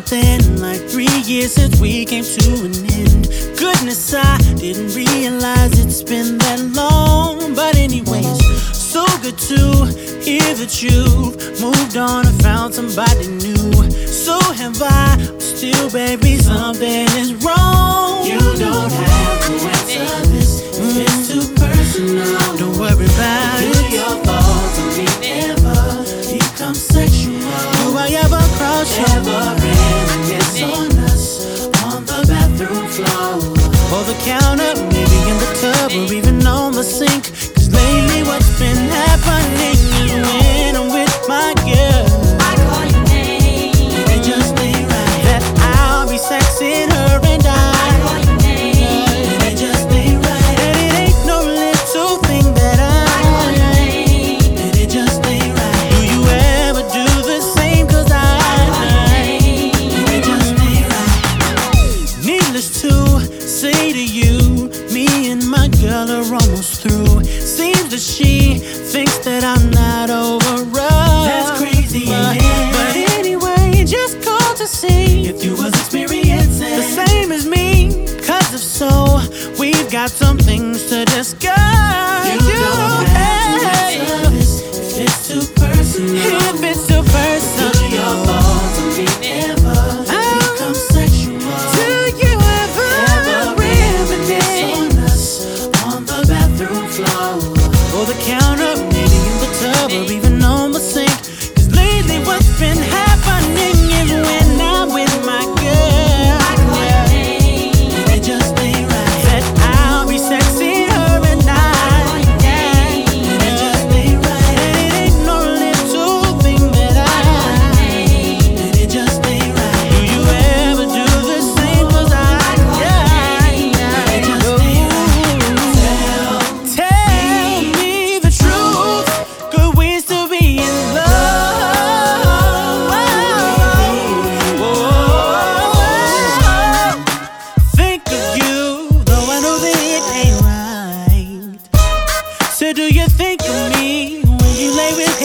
been like 3 years since we came to an end. Goodness, I didn't realize it's been that long. But anyways, so good to hear that you've moved on and found somebody new. So have I, but still, baby, something is wrong. You don't have to answer this if it's too personal. Don't worry about Do it. your thoughts on me ever become sexual? Do I ever cross your Ever reminisce on us on the bathroom floor, or the counter, maybe in the tub, or even on the sink? Cause lately what's been happening is when I'm with my girl, I call your name, and it just ain't right that I'll be sexing her and I call your name, and it just ain't right that it ain't no little thing that I call your name, and it just ain't right. Do you ever do the same? Cause it just ain't right. needless to say to you, me and my girl are almost through. Seems that she thinks that I'm not over her. That's crazy, But anyway, just called to see If you was experiencing the same as me. Cause if so, we've got some things to discuss. you don't have to answer this if it's too personal. If it's too personal, Do your thoughts on me ever become sexual? do you ever Reminisce on us on the bathroom floor, or the counter, maybe in the tub, or even on the sink? Cause lately what's been happening is when I'm with my girl, I call your name, and it just ain't right that I'll be sexy her and call your name, and it just ain't right that it ain't no little thing that and it just ain't right. Do you ever do the same? Cause it just ain't tell me the truth. Could we still be in love? Think of you, though I know that it ain't right. So do you think of me when you lay with